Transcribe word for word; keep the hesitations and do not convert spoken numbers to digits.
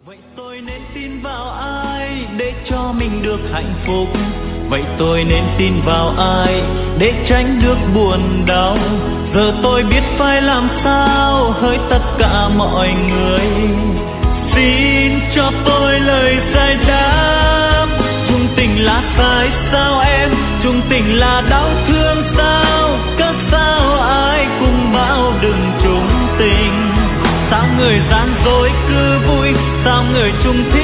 Vậy tôi nên tin vào ai để cho mình được hạnh phúc? Vậy tôi nên tin vào ai để tránh được buồn đau? Giờ tôi biết phải làm sao hỡi tất cả mọi người. Xin cho tôi lời giải đáp. Chung tình là tại sao em? Chung tình là đau thương sao? Cớ sao ai cũng bảo đừng chung tình? Sao người gian dối cứ vui? Sao người chung thủy